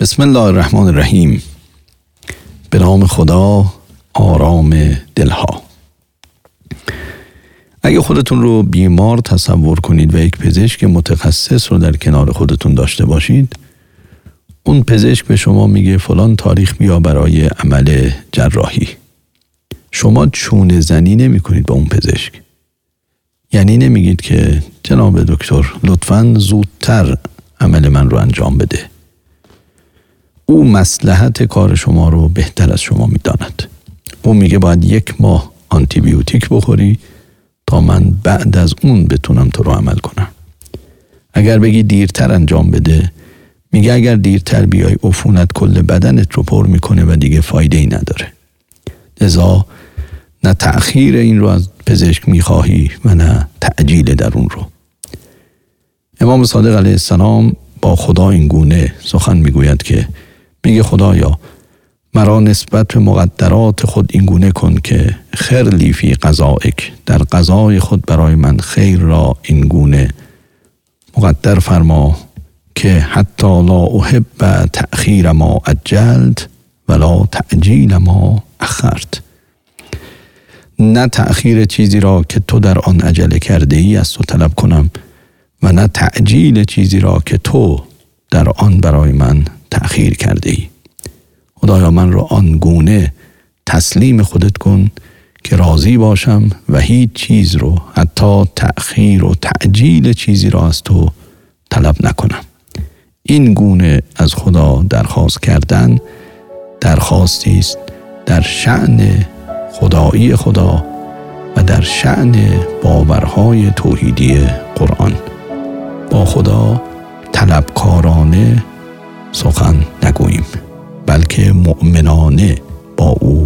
بسم الله الرحمن الرحیم. به نام خدا، آرام دلها. اگه خودتون رو بیمار تصور کنید و یک پزشک متخصص رو در کنار خودتون داشته باشید، اون پزشک به شما میگه فلان تاریخ بیا برای عمل جراحی. شما چونه زنی نمی کنید با اون پزشک. یعنی نمیگید که جناب دکتر لطفاً زودتر عمل من رو انجام بده. او مصلحت کار شما رو بهتر از شما میداند. او میگه باید 1 ماه آنتی بیوتیک بخوری تا من بعد از اون بتونم تو رو عمل کنم. اگر بگی دیرتر انجام بده، میگه اگر دیرتر بیای عفونت کل بدنت رو پر میکنه و دیگه فایده ای نداره. لذا نه تأخیر این رو از پزشک میخواهی و نه تعجیل در اون رو. امام صادق علیه السلام با خدا این گونه سخن میگوید که میگه خدایا مرا نسبت به مقدرات خود این گونه کن که خیر لی فی قضائک، در قضای خود برای من خیر را این گونه مقدر فرما که حتی لا احب تأخیر ما عجلت ولا تعجیل ما اخرت. نه تأخیر چیزی را که تو در آن عجله کرده ای از تو طلب کنم و نه تعجیل چیزی را که تو در آن برای من تأخیر کرده ای. خدایا من را آن گونه تسلیم خودت کن که راضی باشم و هیچ چیز رو، حتی تأخیر و تعجیل چیزی را از تو طلب نکنم. این گونه از خدا درخواست کردن درخواستی است در شأن خدایی خدا و در شأن باورهای توحیدی قرآن. با خدا طلبکارانه سخن نگوییم، بلکه مؤمنانه با او